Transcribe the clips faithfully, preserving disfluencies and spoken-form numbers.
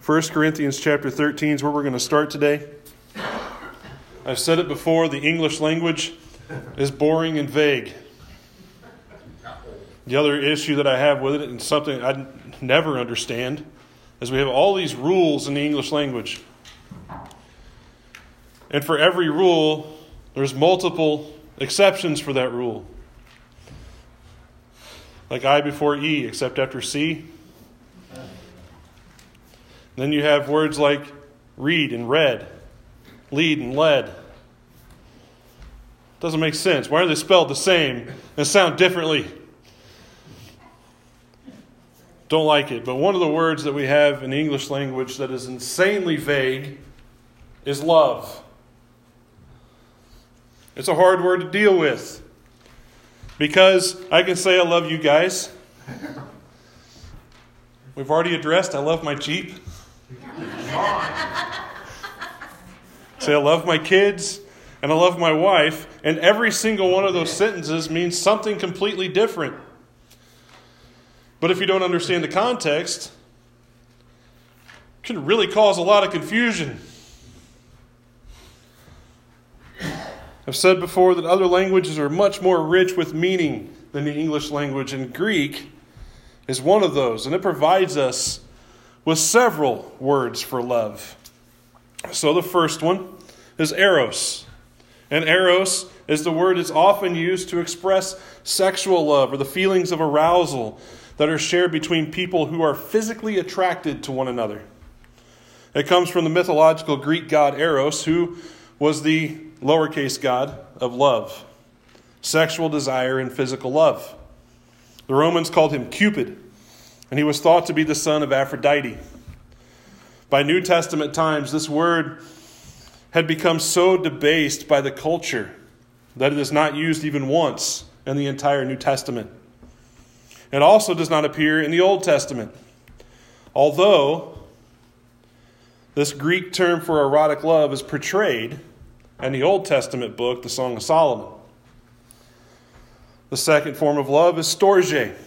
First Corinthians chapter thirteen is where we're going to start today. I've said it before, the English language is boring and vague. The other issue that I have with it, and something I never understand, is we have all these rules in the English language. And for every rule, there's multiple exceptions for that rule. Like I before E, except after C. Then you have words like read and read, lead and led. Doesn't make sense. Why are they spelled the same and sound differently? Don't like it. But one of the words that we have in the English language that is insanely vague is love. It's a hard word to deal with. Because I can say I love you guys. We've already addressed I love my Jeep. Say I love my kids and I love my wife. And every single one of those sentences means something completely different. But if you don't understand the context, it can really cause a lot of confusion. I've said before that other languages are much more rich with meaning than the English language, and Greek is one of those, and it provides us with several words for love. So the first one is eros, and eros is the word that's often used to express sexual love or the feelings of arousal that are shared between people who are physically attracted to one another. It comes from the mythological Greek god Eros, who was the lowercase god of love, sexual desire, and physical love. The Romans called him Cupid, and he was thought to be the son of Aphrodite. By New Testament times, this word had become so debased by the culture that it is not used even once in the entire New Testament. It also does not appear in the Old Testament, although this Greek term for erotic love is portrayed in the Old Testament book, the Song of Solomon. The second form of love is storge.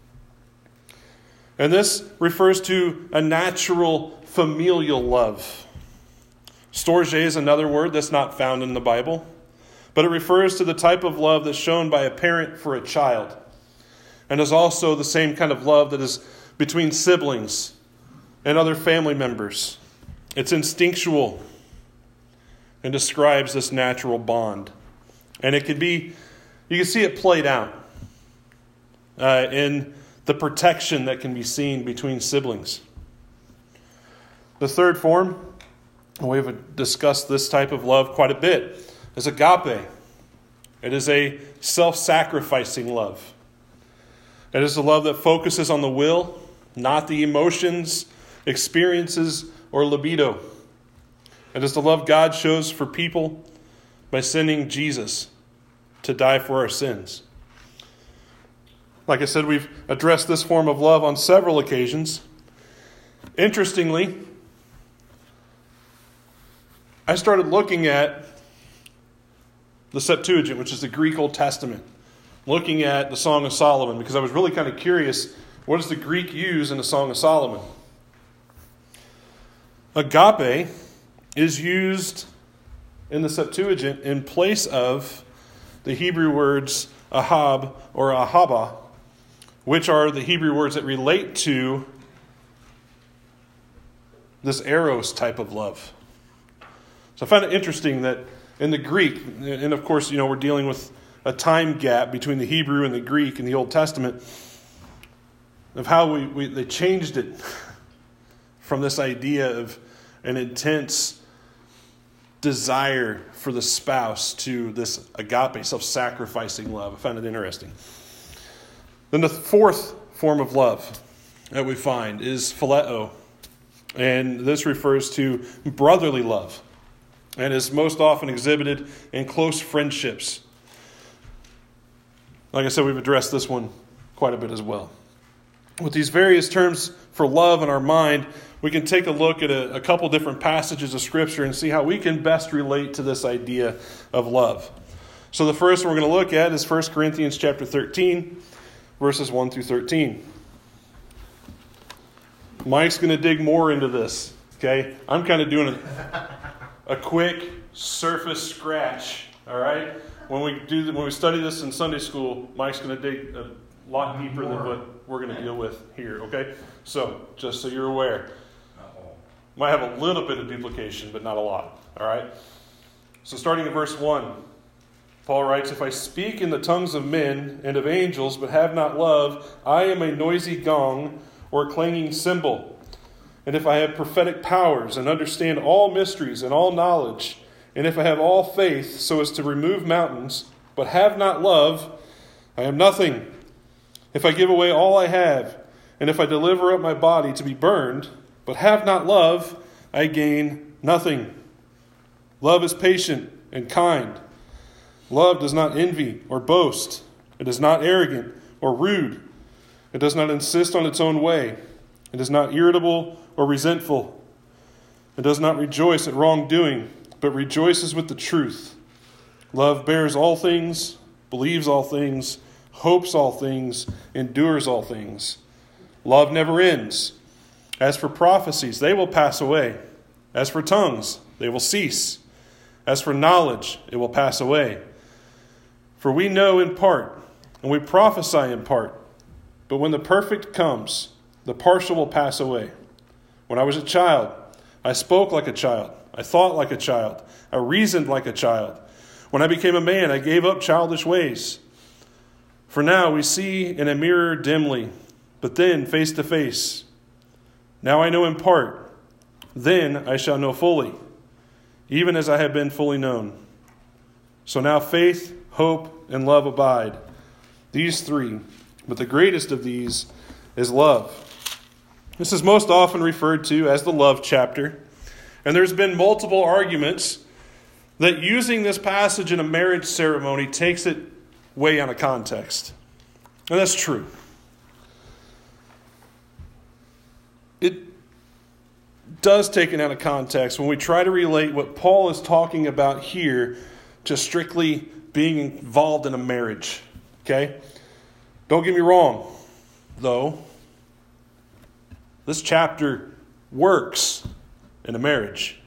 And this refers to a natural familial love. Storge is another word that's not found in the Bible, but it refers to the type of love that's shown by a parent for a child, and is also the same kind of love that is between siblings and other family members. It's instinctual and describes this natural bond. And it can be, you can see it played out uh, in the protection that can be seen between siblings. The third form, and we've discussed this type of love quite a bit, is agape. It is a self-sacrificing love. It is a love that focuses on the will, not the emotions, experiences, or libido. It is the love God shows for people by sending Jesus to die for our sins. Like I said, we've addressed this form of love on several occasions. Interestingly, I started looking at the Septuagint, which is the Greek Old Testament, looking at the Song of Solomon, because I was really kind of curious, what does the Greek use in the Song of Solomon? Agape is used in the Septuagint in place of the Hebrew words ahab or ahaba, which are the Hebrew words that relate to this eros type of love. So I find it interesting that in the Greek, and of course, you know, we're dealing with a time gap between the Hebrew and the Greek in the Old Testament, of how we, we they changed it from this idea of an intense desire for the spouse to this agape, self-sacrificing love. I found it interesting. Then the fourth form of love that we find is phileo. And this refers to brotherly love and is most often exhibited in close friendships. Like I said, we've addressed this one quite a bit as well. With these various terms for love in our mind, we can take a look at a, a couple different passages of Scripture and see how we can best relate to this idea of love. So the first one we're going to look at is First Corinthians chapter thirteen, verses one through thirteen. Mike's going to dig more into this. Okay? I'm kind of doing a, a quick surface scratch. All right? When we do when we study this in Sunday school, Mike's going to dig a lot deeper than what we're going to deal with here. Okay? So, just so you're aware. Might have a little bit of duplication, but not a lot. All right? So starting in verse one, Paul writes, "If I speak in the tongues of men and of angels, but have not love, I am a noisy gong or a clanging cymbal. And if I have prophetic powers and understand all mysteries and all knowledge, and if I have all faith so as to remove mountains, but have not love, I am nothing. If I give away all I have, and if I deliver up my body to be burned, but have not love, I gain nothing. Love is patient and kind. Love does not envy or boast. It is not arrogant or rude. It does not insist on its own way. It is not irritable or resentful. It does not rejoice at wrongdoing, but rejoices with the truth. Love bears all things, believes all things, hopes all things, endures all things. Love never ends. As for prophecies, they will pass away. As for tongues, they will cease. As for knowledge, it will pass away. For we know in part, and we prophesy in part. But when the perfect comes, the partial will pass away. When I was a child, I spoke like a child. I thought like a child. I reasoned like a child. When I became a man, I gave up childish ways. For now we see in a mirror dimly, but then face to face. Now I know in part. Then I shall know fully, even as I have been fully known. So now faith, hope, and love abide. These three, but the greatest of these is love." This is most often referred to as the love chapter. And there's been multiple arguments that using this passage in a marriage ceremony takes it way out of context. And that's true. It does take it out of context when we try to relate what Paul is talking about here to strictly being involved in a marriage. Okay? Don't get me wrong, though. This chapter works in a marriage.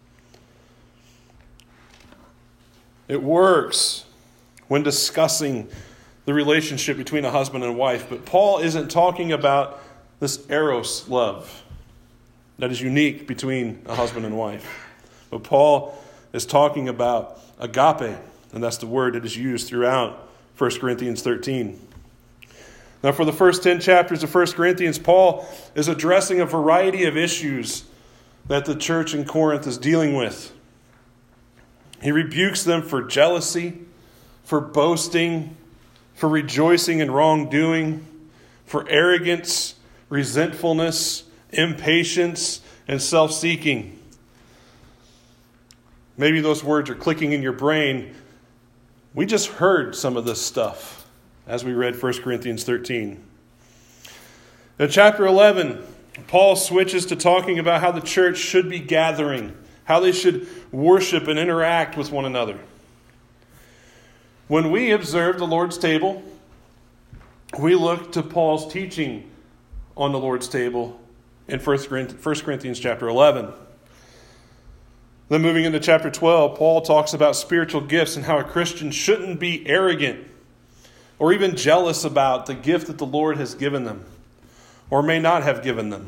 It works when discussing the relationship between a husband and wife. But Paul isn't talking about this eros love that is unique between a husband and wife. But Paul is talking about agape, and that's the word that is used throughout First Corinthians thirteen. Now, for the first ten chapters of First Corinthians, Paul is addressing a variety of issues that the church in Corinth is dealing with. He rebukes them for jealousy, for boasting, for rejoicing in wrongdoing, for arrogance, resentfulness, impatience, and self-seeking. Maybe those words are clicking in your brain. We just heard some of this stuff as we read First Corinthians thirteen. In chapter eleven, Paul switches to talking about how the church should be gathering, how they should worship and interact with one another. When we observe the Lord's table, we look to Paul's teaching on the Lord's table in First Corinthians chapter eleven. Then moving into chapter twelve, Paul talks about spiritual gifts and how a Christian shouldn't be arrogant or even jealous about the gift that the Lord has given them or may not have given them.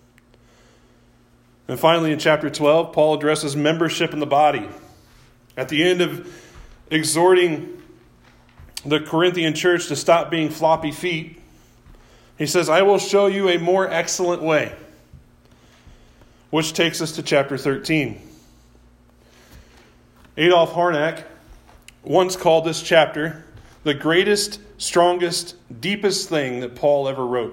And finally, in chapter twelve, Paul addresses membership in the body. At the end of exhorting the Corinthian church to stop being floppy feet, he says, "I will show you a more excellent way," which takes us to chapter thirteen. Adolf Harnack once called this chapter the greatest, strongest, deepest thing that Paul ever wrote.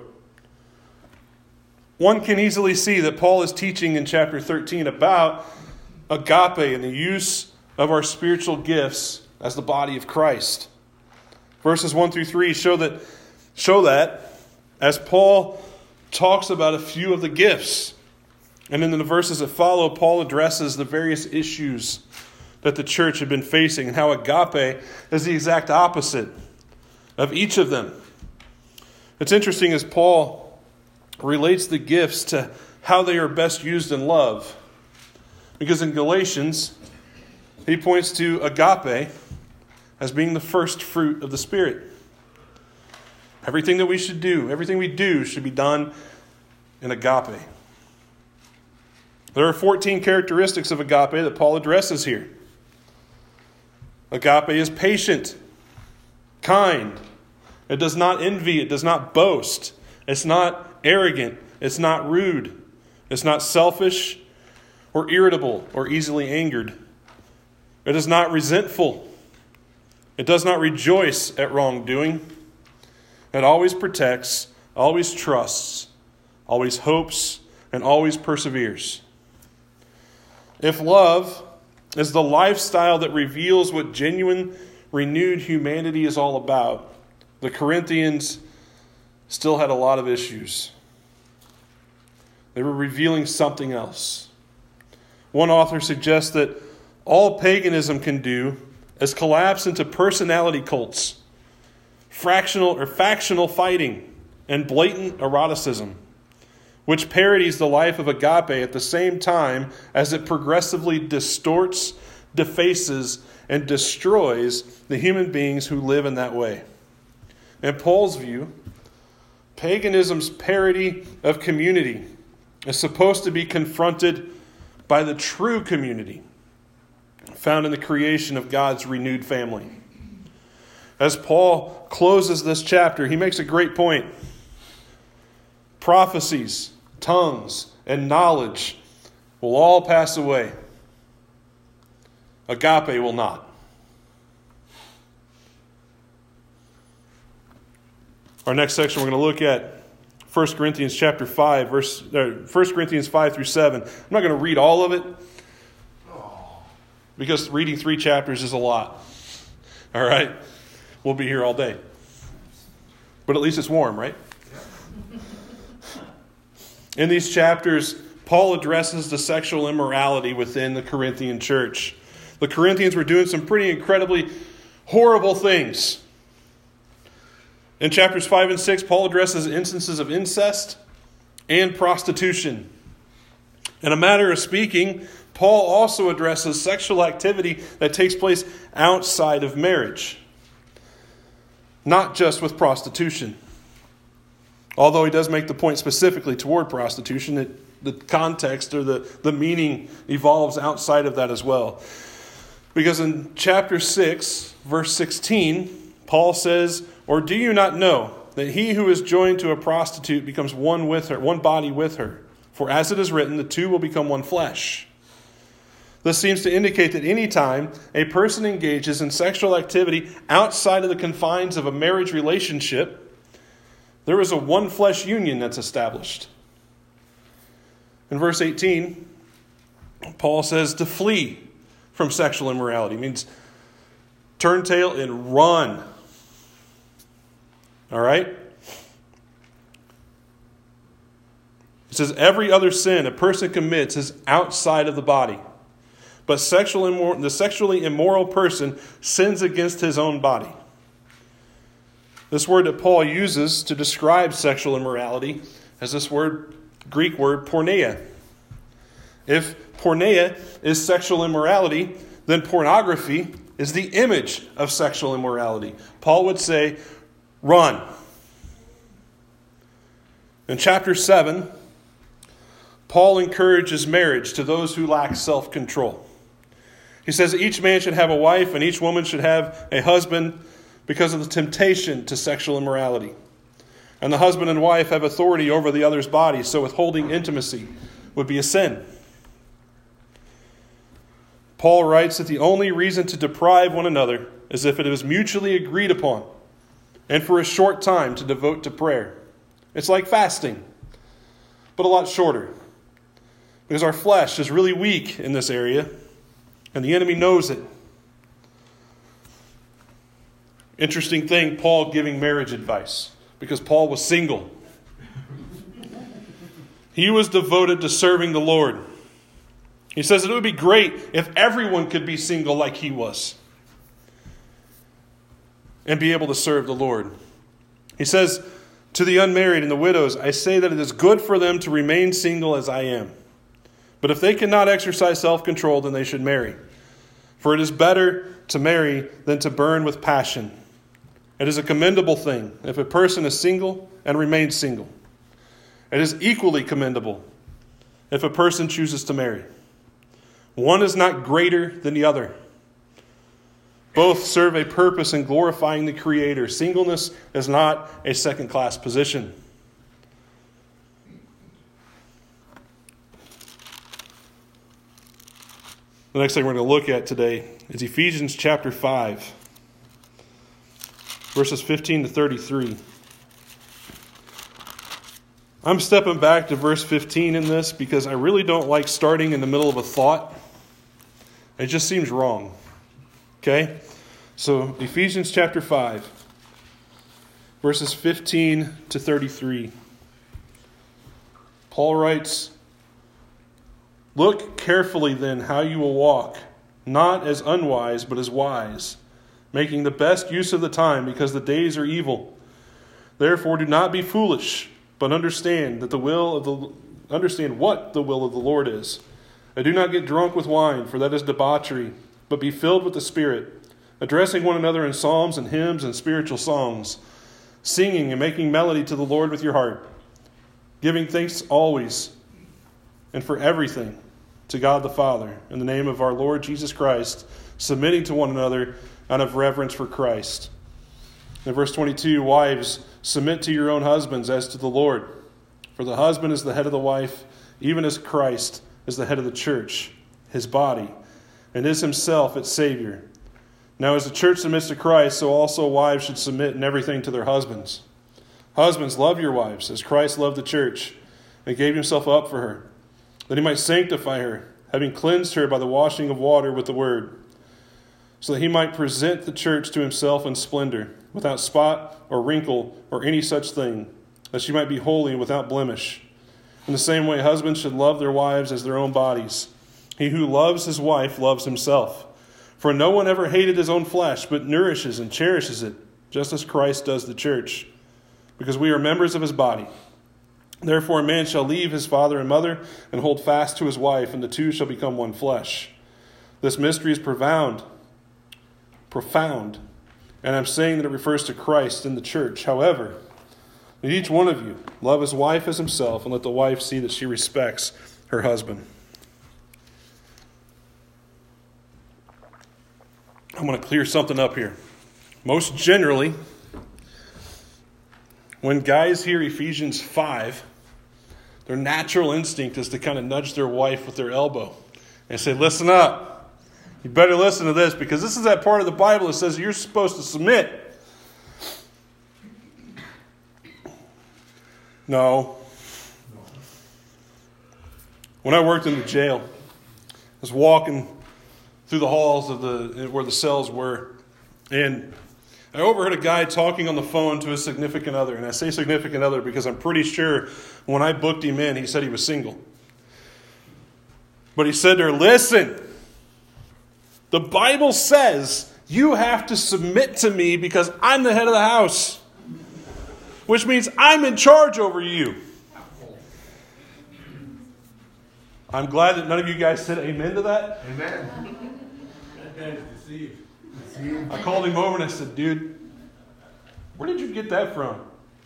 One can easily see that Paul is teaching in chapter thirteen about agape and the use of our spiritual gifts as the body of Christ. Verses one through three show that, show that as Paul talks about a few of the gifts. And in the verses that follow, Paul addresses the various issues that the church had been facing and how agape is the exact opposite of each of them. It's interesting as Paul relates the gifts to how they are best used in love. Because in Galatians, he points to agape as being the first fruit of the Spirit. Everything that we should do, everything we do should be done in agape. There are fourteen characteristics of agape that Paul addresses here. Agape is patient, kind. It does not envy. It does not boast. It's not arrogant. It's not rude. It's not selfish or irritable or easily angered. It is not resentful. It does not rejoice at wrongdoing. It always protects, always trusts, always hopes, and always perseveres. If love is the lifestyle that reveals what genuine, renewed humanity is all about, the Corinthians still had a lot of issues. They were revealing something else. One author suggests that all paganism can do is collapse into personality cults, fractional or factional fighting, and blatant eroticism, which parodies the life of agape at the same time as it progressively distorts, defaces, and destroys the human beings who live in that way. In Paul's view, paganism's parody of community is supposed to be confronted by the true community found in the creation of God's renewed family. As Paul closes this chapter, he makes a great point. Prophecies, tongues, and knowledge will all pass away. Agape will not. Our next section we're going to look at First Corinthians chapter five, verse uh, First Corinthians five through seven. I'm not going to read all of it because reading three chapters is a lot. All right? We'll be here all day. But at least it's warm, right? In these chapters, Paul addresses the sexual immorality within the Corinthian church. The Corinthians were doing some pretty incredibly horrible things. In chapters five and six, Paul addresses instances of incest and prostitution. In a matter of speaking, Paul also addresses sexual activity that takes place outside of marriage, not just with prostitution. Although he does make the point specifically toward prostitution, that the context or the, the meaning evolves outside of that as well. Because in chapter six, verse sixteen, Paul says, "Or do you not know that he who is joined to a prostitute becomes one with her, one body with her? For as it is written, the two will become one flesh." This seems to indicate that any time a person engages in sexual activity outside of the confines of a marriage relationship, there is a one flesh union that's established. In verse eighteen, Paul says to flee from sexual immorality. It means turn tail and run. All right? It says every other sin a person commits is outside of the body. But sexual immor- the sexually immoral person sins against his own body. This word that Paul uses to describe sexual immorality is this word, Greek word, porneia. If porneia is sexual immorality, then pornography is the image of sexual immorality. Paul would say, run. In chapter seven, Paul encourages marriage to those who lack self-control. He says each man should have a wife and each woman should have a husband because of the temptation to sexual immorality. And the husband and wife have authority over the other's body, so withholding intimacy would be a sin. Paul writes that the only reason to deprive one another is if it is mutually agreed upon, and for a short time to devote to prayer. It's like fasting, but a lot shorter. Because our flesh is really weak in this area, and the enemy knows it. Interesting thing, Paul giving marriage advice, because Paul was single. He was devoted to serving the Lord. He says that it would be great if everyone could be single like he was and be able to serve the Lord. He says To the unmarried and the widows, I say that it is good for them to remain single as I am. But if they cannot exercise self-control, then they should marry. For it is better to marry than to burn with passion. It is a commendable thing if a person is single and remains single. It is equally commendable if a person chooses to marry. One is not greater than the other. Both serve a purpose in glorifying the Creator. Singleness is not a second-class position. The next thing we're going to look at today is Ephesians chapter five, verses fifteen to thirty-three. I'm stepping back to verse fifteen in this because I really don't like starting in the middle of a thought. It just seems wrong. Okay? So, Ephesians chapter five, verses fifteen to thirty-three. Paul writes, "Look carefully then how you will walk, not as unwise, but as wise, making the best use of the time, because the days are evil. Therefore do not be foolish, but understand that the will of the understand what the will of the Lord is. And do not get drunk with wine, for that is debauchery, but be filled with the Spirit, addressing one another in psalms and hymns and spiritual songs, singing and making melody to the Lord with your heart, giving thanks always and for everything to God the Father, in the name of our Lord Jesus Christ, submitting to one another out of reverence for Christ." In verse twenty-two, "Wives, submit to your own husbands as to the Lord. For the husband is the head of the wife, even as Christ is the head of the church, his body, and is himself its Savior. Now as the church submits to Christ, so also wives should submit in everything to their husbands. Husbands, love your wives, as Christ loved the church, and gave himself up for her, that he might sanctify her, having cleansed her by the washing of water with the word, so that he might present the church to himself in splendor, without spot or wrinkle or any such thing, that she might be holy and without blemish. In the same way, husbands should love their wives as their own bodies. He who loves his wife loves himself. For no one ever hated his own flesh, but nourishes and cherishes it, just as Christ does the church, because we are members of his body. Therefore a man shall leave his father and mother, and hold fast to his wife, and the two shall become one flesh. This mystery is profound, profound, and I'm saying that it refers to Christ and the church. However, let each one of you love his wife as himself, and let the wife see that she respects her husband." I'm going to clear something up here. Most generally, when guys hear Ephesians five, their natural instinct is to kind of nudge their wife with their elbow and say, "Listen up. You better listen to this, because this is that part of the Bible that says you're supposed to submit." No. When I worked in the jail, I was walking through the halls of the where the cells were, and I overheard a guy talking on the phone to his significant other. And I say significant other because I'm pretty sure when I booked him in, he said he was single. But he said to her, "Listen, the Bible says you have to submit to me because I'm the head of the house, which means I'm in charge over you." I'm glad that none of you guys said amen to that. Amen. That guy is deceived. deceived. I called him over and I said, "Dude, where did you get that from?"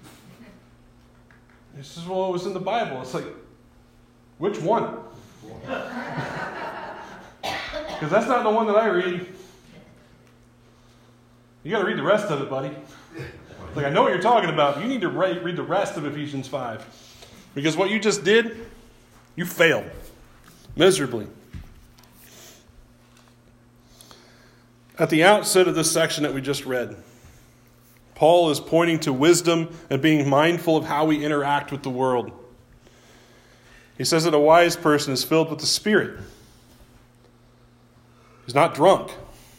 He says, "Well, it was in the Bible." It's like, which one? Because that's not the one that I read. You got to read the rest of it, buddy. Like, I know what you're talking about, but you need to read the rest of Ephesians five. Because what you just did, you failed miserably. At the outset of this section that we just read, Paul is pointing to wisdom and being mindful of how we interact with the world. He says that a wise person is filled with the Spirit. He's not drunk.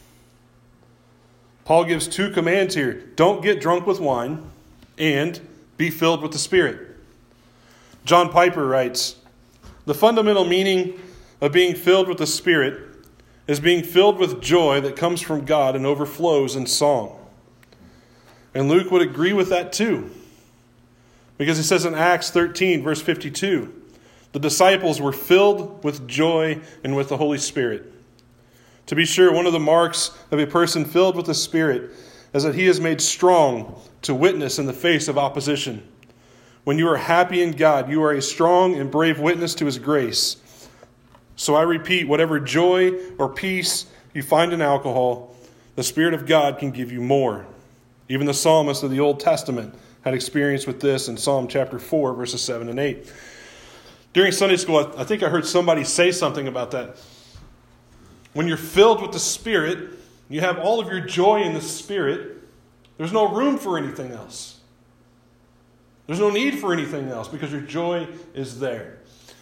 Paul gives two commands here. Don't get drunk with wine, and be filled with the Spirit. John Piper writes, "The fundamental meaning of being filled with the Spirit is being filled with joy that comes from God and overflows in song." And Luke would agree with that too. Because it says in Acts thirteen, verse fifty-two, the disciples were filled with joy and with the Holy Spirit. To be sure, one of the marks of a person filled with the Spirit is that he is made strong to witness in the face of opposition. When you are happy in God, you are a strong and brave witness to his grace. So I repeat, whatever joy or peace you find in alcohol, the Spirit of God can give you more. Even the psalmist of the Old Testament had experience with this in Psalm chapter four, verses seven and eight. During Sunday school, I think I heard somebody say something about that. When you're filled with the Spirit, you have all of your joy in the Spirit, there's no room for anything else. There's no need for anything else because your joy is there.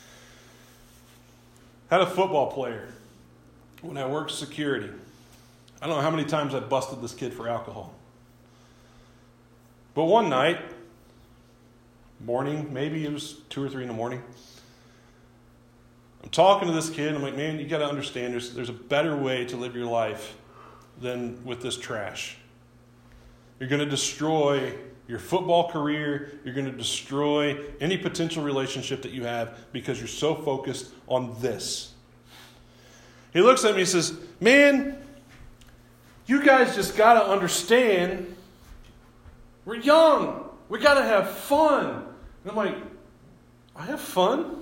I had a football player when I worked security. I don't know how many times I busted this kid for alcohol. But one night, morning, maybe it was two or three in the morning, I'm talking to this kid. I'm like, man, you got to understand there's, there's a better way to live your life than with this trash. You're going to destroy your football career. You're going to destroy any potential relationship that you have because you're so focused on this. He looks at me and says, man, you guys just got to understand we're young. We got to have fun. And I'm like, I have fun?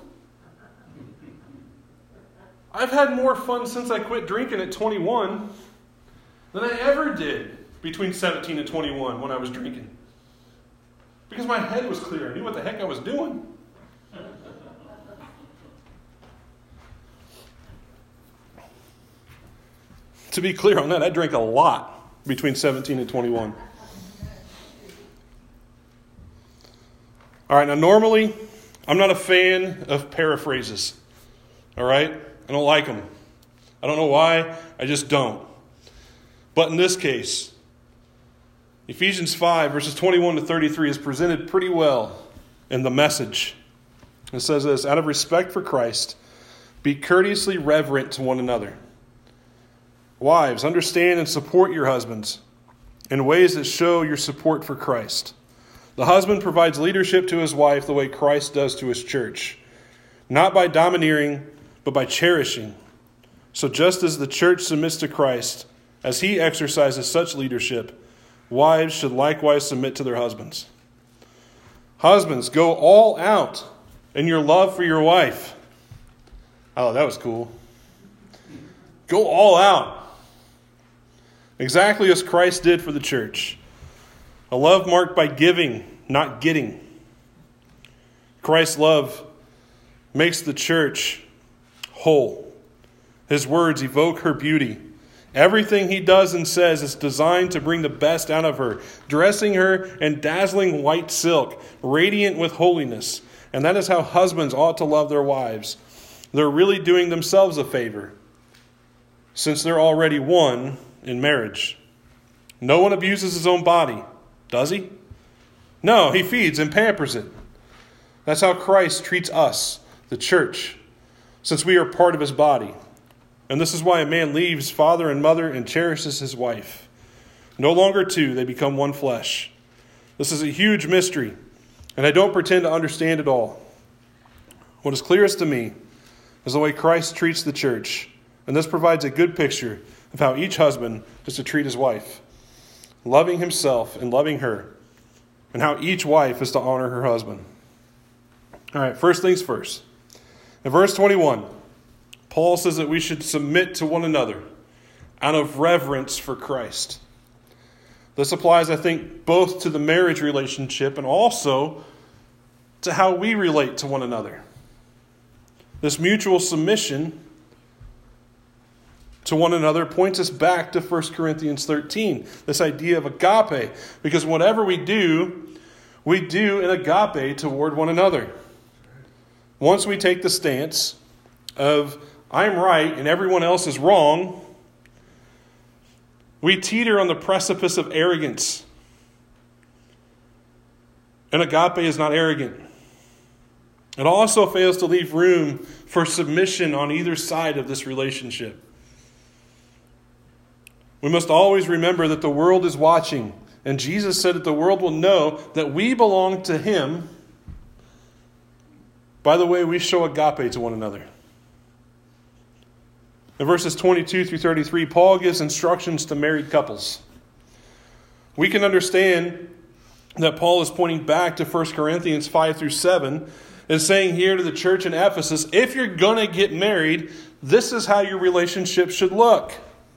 I've had more fun since I quit drinking at twenty-one than I ever did between seventeen and twenty-one when I was drinking. Because my head was clear. I knew what the heck I was doing. To be clear on that, I drank a lot between seventeen and twenty-one. All right, now normally, I'm not a fan of paraphrases. All right? I don't like them. I don't know why. I just don't. But in this case, Ephesians five, verses twenty-one to thirty-three is presented pretty well in the Message. It says this, out of respect for Christ, be courteously reverent to one another. Wives, understand and support your husbands in ways that show your support for Christ. The husband provides leadership to his wife the way Christ does to his church, not by domineering, but by cherishing. So just as the church submits to Christ, as he exercises such leadership, wives should likewise submit to their husbands. Husbands, go all out in your love for your wife. Oh, that was cool. Go all out. Exactly as Christ did for the church. A love marked by giving, not getting. Christ's love makes the church whole. His words evoke her beauty. Everything he does and says is designed to bring the best out of her, dressing her in dazzling white silk, radiant with holiness. And that is how husbands ought to love their wives. They're really doing themselves a favor, since they're already one in marriage. No one abuses his own body, does he? No, he feeds and pampers it. That's how Christ treats us, the church, since we are part of his body. And this is why a man leaves father and mother and cherishes his wife. No longer two, they become one flesh. This is a huge mystery, and I don't pretend to understand it all. What is clearest to me is the way Christ treats the church, and this provides a good picture of how each husband is to treat his wife, loving himself and loving her, and how each wife is to honor her husband. All right, first things first. In verse twenty-one, Paul says that we should submit to one another out of reverence for Christ. This applies, I think, both to the marriage relationship and also to how we relate to one another. This mutual submission to one another points us back to First Corinthians thirteen, this idea of agape, because whatever we do, we do in agape toward one another. Once we take the stance of I'm right and everyone else is wrong, we teeter on the precipice of arrogance. And agape is not arrogant. It also fails to leave room for submission on either side of this relationship. We must always remember that the world is watching, and Jesus said that the world will know that we belong to him by the way we show agape to one another. In verses twenty-two through thirty-three, Paul gives instructions to married couples. We can understand that Paul is pointing back to First Corinthians five through seven and saying here to the church in Ephesus, if you're going to get married, this is how your relationship should look.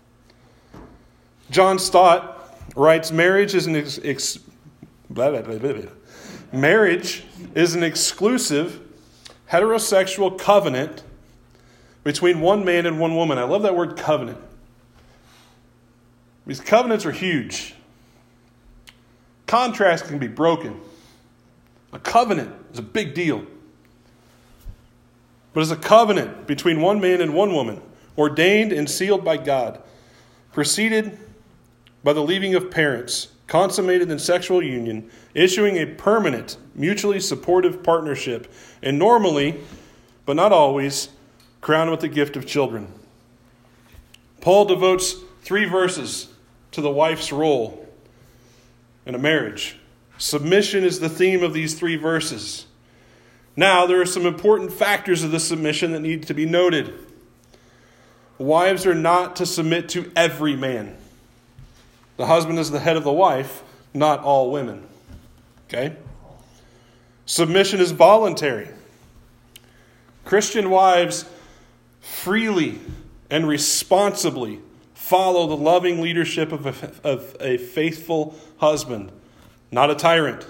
John Stott writes, marriage is an ex- ex- blah, blah, blah, blah, blah. Marriage is an exclusive heterosexual covenant between one man and one woman. I love that word covenant. These covenants are huge. Contracts can be broken. A covenant is a big deal. But it's a covenant between one man and one woman, ordained and sealed by God, preceded by the leaving of parents, consummated in sexual union, issuing a permanent, mutually supportive partnership, and normally, but not always, crowned with the gift of children. Paul devotes three verses to the wife's role in a marriage. Submission is the theme of these three verses. Now, there are some important factors of the submission that need to be noted. Wives are not to submit to every man. The husband is the head of the wife, not all women. Okay? Submission is voluntary. Christian wives freely and responsibly follow the loving leadership of a, of a faithful husband, not a tyrant.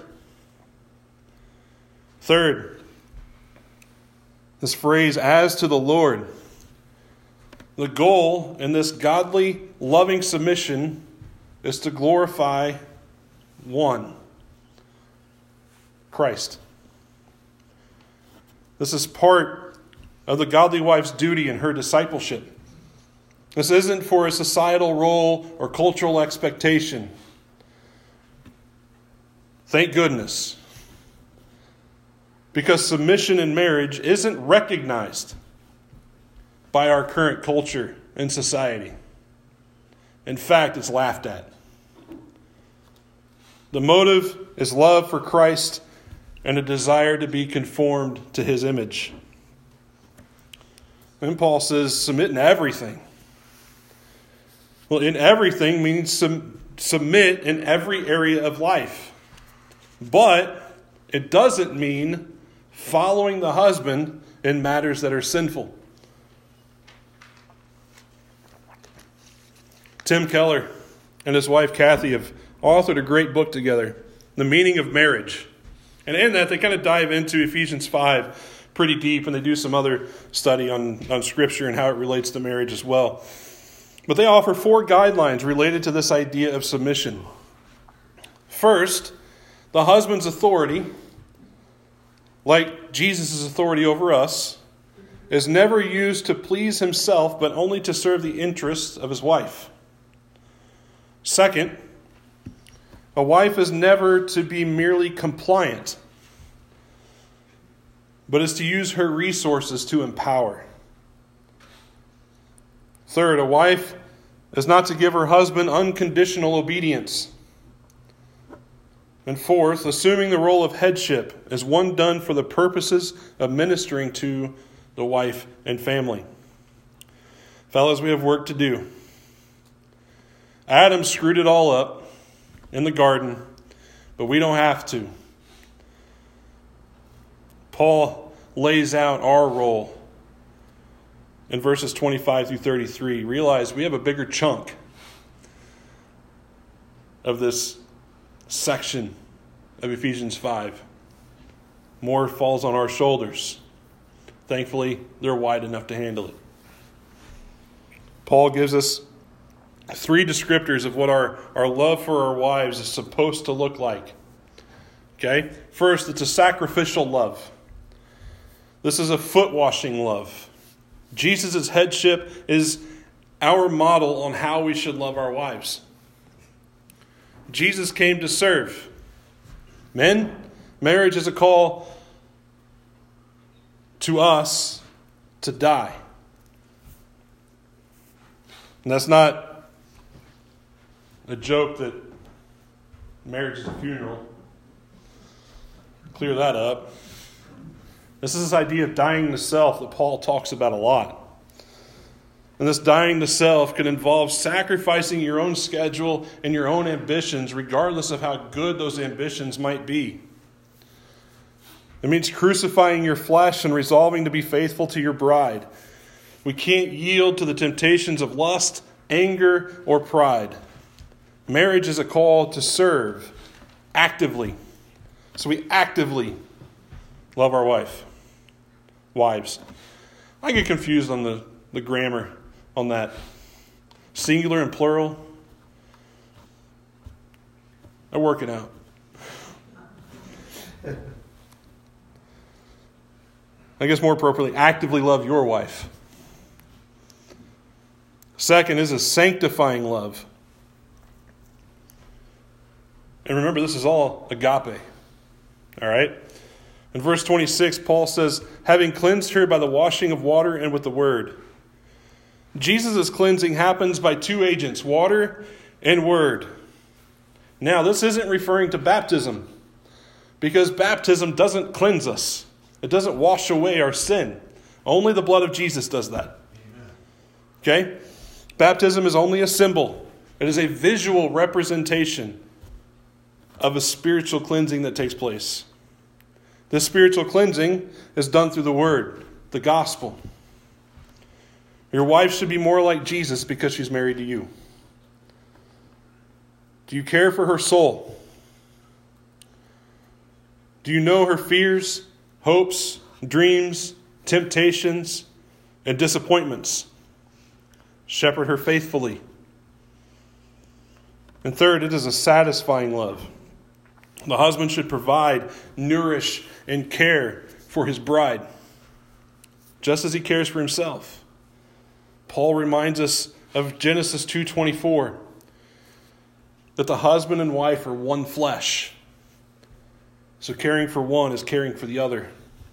Third, this phrase, as to the Lord. The goal in this godly, loving submission is to glorify one, Christ. This is part of the godly wife's duty in her discipleship. This isn't for a societal role or cultural expectation. Thank goodness. Because submission in marriage isn't recognized by our current culture and society. In fact, it's laughed at. The motive is love for Christ and a desire to be conformed to his image. And Paul says, submit in everything. Well, in everything means sub- submit in every area of life. But it doesn't mean following the husband in matters that are sinful. Tim Keller and his wife Kathy have authored a great book together, The Meaning of Marriage. And in that, they kind of dive into Ephesians five pretty deep, and they do some other study on, on Scripture and how it relates to marriage as well. But they offer four guidelines related to this idea of submission. First, the husband's authority, like Jesus' authority over us, is never used to please himself, but only to serve the interests of his wife. Second, a wife is never to be merely compliant, but is to use her resources to empower. Third, a wife is not to give her husband unconditional obedience. And fourth, assuming the role of headship is one done for the purposes of ministering to the wife and family. Fellas, we have work to do. Adam screwed it all up in the garden, but we don't have to. Paul lays out our role in verses twenty-five through thirty-three. Realize we have a bigger chunk of this section of Ephesians five. More falls on our shoulders. Thankfully, they're wide enough to handle it. Paul gives us three descriptors of what our, our love for our wives is supposed to look like. Okay? First, it's a sacrificial love. This is a foot-washing love. Jesus' headship is our model on how we should love our wives. Jesus came to serve. Men, marriage is a call to us to die. And that's not a joke that marriage is a funeral. Clear that up. This is this idea of dying to self that Paul talks about a lot. And this dying to self can involve sacrificing your own schedule and your own ambitions, regardless of how good those ambitions might be. It means crucifying your flesh and resolving to be faithful to your bride. We can't yield to the temptations of lust, anger, or pride. Marriage is a call to serve actively. So we actively love our wife. Wives. I get confused on the, the grammar on that. Singular and plural. I work it out. I guess more appropriately, actively love your wife. Second is a sanctifying love. And remember, this is all agape. All right? In verse twenty-six, Paul says, having cleansed her by the washing of water and with the word. Jesus' cleansing happens by two agents, water and word. Now, this isn't referring to baptism, because baptism doesn't cleanse us. It doesn't wash away our sin. Only the blood of Jesus does that. Okay? Baptism is only a symbol. It is a visual representation of a spiritual cleansing that takes place. This spiritual cleansing is done through the word, the gospel. Your wife should be more like Jesus because she's married to you. Do you care for her soul? Do you know her fears, hopes, dreams, temptations, and disappointments? Shepherd her faithfully. And third, it is a satisfying love. The husband should provide, nourish, and care for his bride, just as he cares for himself. Paul reminds us of Genesis two twenty-four, that the husband and wife are one flesh. So caring for one is caring for the other.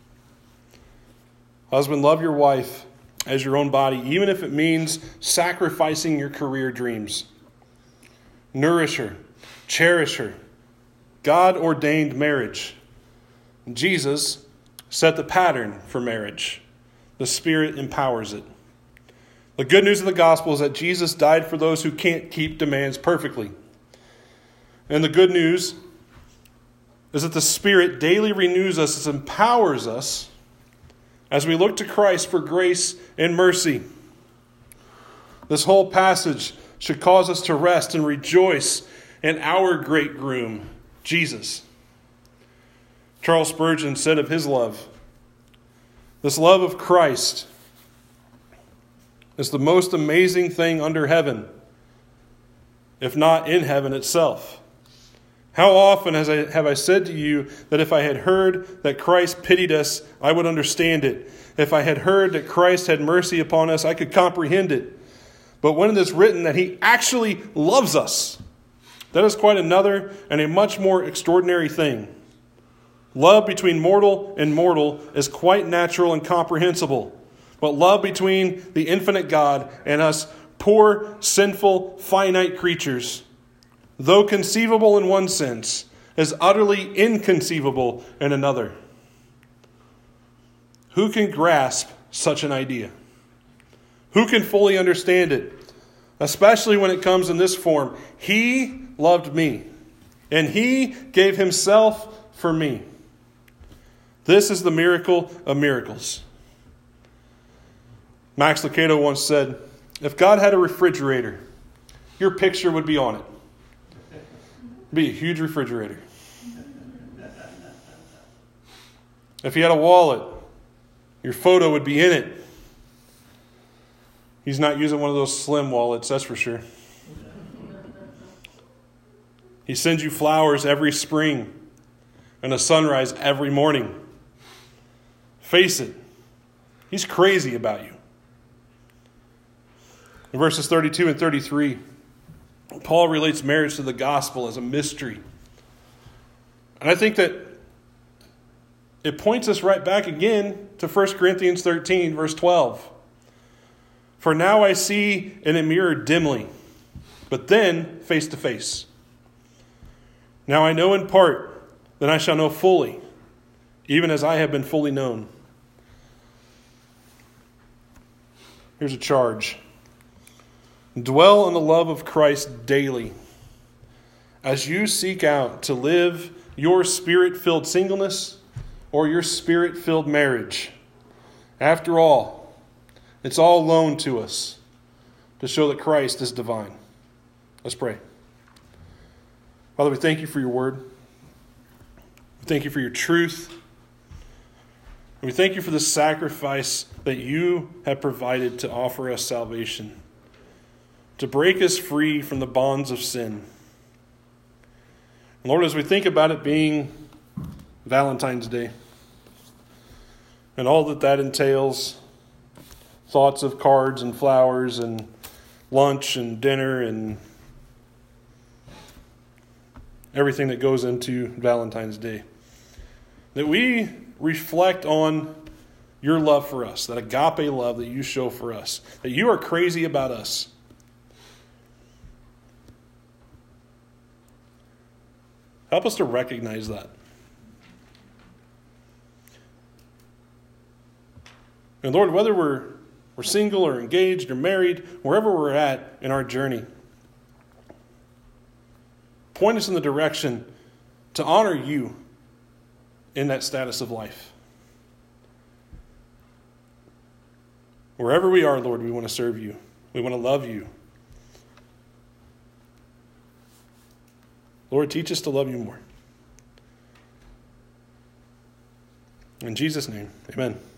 Husband, love your wife as your own body, even if it means sacrificing your career dreams. Nourish her, cherish her. God ordained marriage. Jesus set the pattern for marriage. The Spirit empowers it. The good news of the gospel is that Jesus died for those who can't keep demands perfectly. And the good news is that the Spirit daily renews us and empowers us as we look to Christ for grace and mercy. This whole passage should cause us to rest and rejoice in our great groom, Jesus. Charles Spurgeon said of his love, this love of Christ is the most amazing thing under heaven, if not in heaven itself. How often has I, have I said to you that if I had heard that Christ pitied us, I would understand it. If I had heard that Christ had mercy upon us, I could comprehend it. But when it is written that he actually loves us, that is quite another and a much more extraordinary thing. Love between mortal and mortal is quite natural and comprehensible. But love between the infinite God and us poor, sinful, finite creatures, though conceivable in one sense, is utterly inconceivable in another. Who can grasp such an idea? Who can fully understand it? Especially when it comes in this form. He loved me, and he gave himself for me. This is the miracle of miracles. Max Lucado once said, if God had a refrigerator, your picture would be on it. It'd be a huge refrigerator. If he had a wallet, your photo would be in it. He's not using one of those slim wallets, that's for sure. He sends you flowers every spring and a sunrise every morning. Face it, he's crazy about you. In verses thirty-two and thirty-three, Paul relates marriage to the gospel as a mystery. And I think that it points us right back again to First Corinthians thirteen, verse twelve. For now I see in a mirror dimly, but then face to face. Now I know in part, then I shall know fully, even as I have been fully known. here's a charge. Dwell in the love of Christ daily as you seek out to live your spirit-filled singleness or your spirit-filled marriage. After all, it's all loaned to us to show that Christ is divine. Let's pray. Father, we thank you for your word. We thank you for your truth. And we thank you for the sacrifice that you have provided to offer us salvation, to break us free from the bonds of sin. And Lord, as we think about it being Valentine's Day and all that that entails, thoughts of cards and flowers and lunch and dinner and everything that goes into Valentine's Day, that we reflect on your love for us, that agape love that you show for us, that you are crazy about us. Help us to recognize that. And Lord, whether we're, we're single or engaged or married, wherever we're at in our journey, point us in the direction to honor you in that status of life. Wherever we are, Lord, we want to serve you. We want to love you. Lord, teach us to love you more. In Jesus' name, amen.